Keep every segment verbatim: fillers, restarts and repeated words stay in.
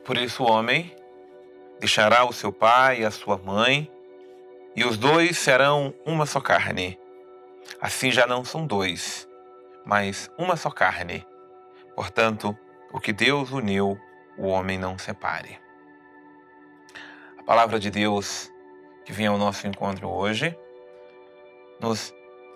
Por isso o homem deixará o seu pai e a sua mãe, e os dois serão uma só carne. Assim já não são dois, mas uma só carne. Portanto, o que Deus uniu, o homem não separe. A palavra de Deus que vem ao nosso encontro hoje nos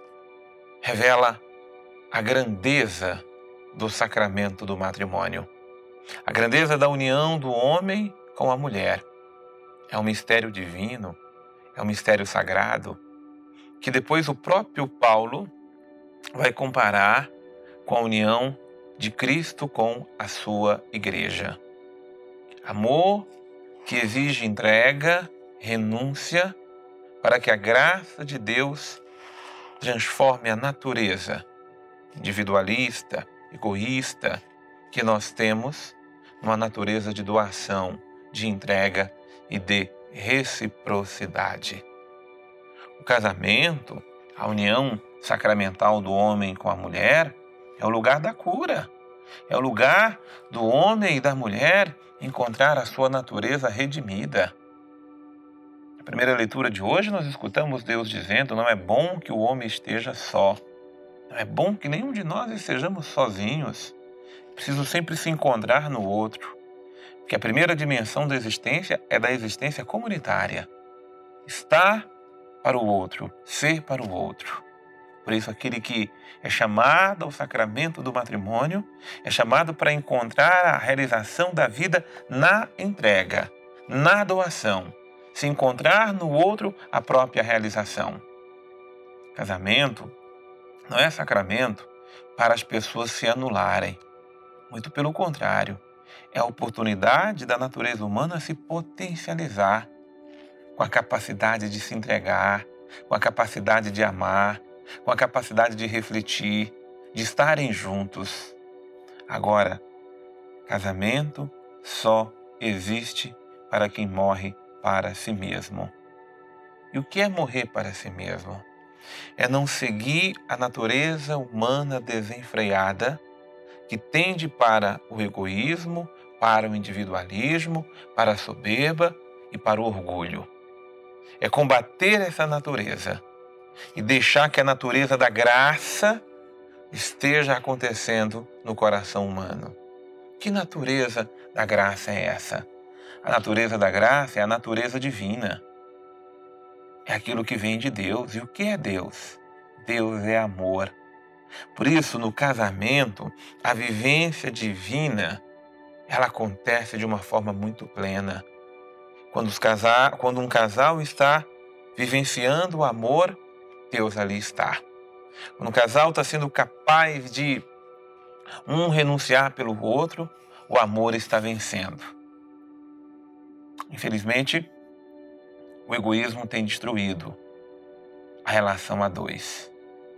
revela a grandeza do sacramento do matrimônio, a grandeza da união do homem com a mulher. É um mistério divino, é um mistério sagrado, que depois o próprio Paulo vai comparar com a união de Cristo com a sua igreja. Amor que exige entrega, renúncia, para que a graça de Deus transforme a natureza individualista, egoísta que nós temos numa natureza de doação, de entrega e de reciprocidade. O casamento, a união sacramental do homem com a mulher, é o lugar da cura. É o lugar do homem e da mulher encontrar a sua natureza redimida. Na primeira leitura de hoje nós escutamos Deus dizendo: não é bom que o homem esteja só. Não é bom que nenhum de nós estejamos sozinhos. Preciso sempre se encontrar no outro. Porque a primeira dimensão da existência é da existência comunitária. Estar para o outro, ser para o outro. Por isso, aquele que é chamado ao sacramento do matrimônio é chamado para encontrar a realização da vida na entrega, na doação. Se encontrar no outro a própria realização. Casamento não é sacramento para as pessoas se anularem. Muito pelo contrário, é a oportunidade da natureza humana se potencializar com a capacidade de se entregar, com a capacidade de amar, com a capacidade de refletir, de estarem juntos. Agora, casamento só existe para quem morre para si mesmo. E o que é morrer para si mesmo? É não seguir a natureza humana desenfreada que tende para o egoísmo, para o individualismo, para a soberba e para o orgulho. É combater essa natureza e deixar que a natureza da graça esteja acontecendo no coração humano. Que natureza da graça é essa? A natureza da graça é a natureza divina. É aquilo que vem de Deus. E o que é Deus? Deus é amor. Por isso, no casamento, a vivência divina, ela acontece de uma forma muito plena. Quando, os casar, quando um casal está vivenciando o amor, Deus ali está. Quando um casal está sendo capaz de um renunciar pelo outro, o amor está vencendo. Infelizmente, o egoísmo tem destruído a relação a dois.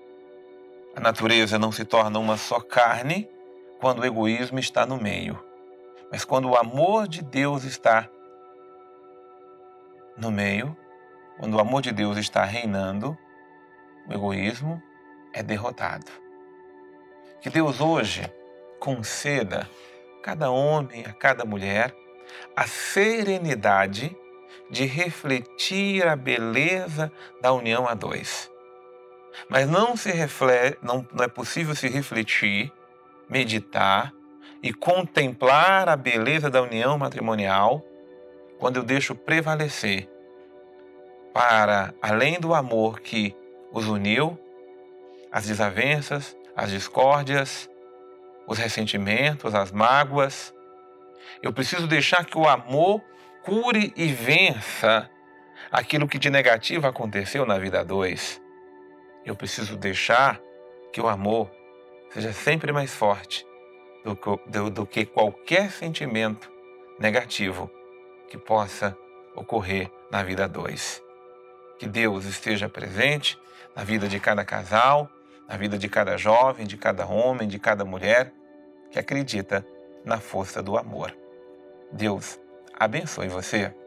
A natureza não se torna uma só carne quando o egoísmo está no meio. Mas quando o amor de Deus está no meio, quando o amor de Deus está reinando, o egoísmo é derrotado. Que Deus hoje conceda a cada homem, a cada mulher, a serenidade de refletir a beleza da união a dois. Mas não, se reflete, não, não é possível se refletir, meditar e contemplar a beleza da união matrimonial quando eu deixo prevalecer para, além do amor que os uniu, as desavenças, as discórdias, os ressentimentos, as mágoas. Eu preciso deixar que o amor cure e vença aquilo que de negativo aconteceu na vida a dois. Eu preciso deixar que o amor seja sempre mais forte do que, do, do que qualquer sentimento negativo que possa ocorrer na vida a dois. Que Deus esteja presente na vida de cada casal, na vida de cada jovem, de cada homem, de cada mulher que acredita na força do amor. Deus abençoe você.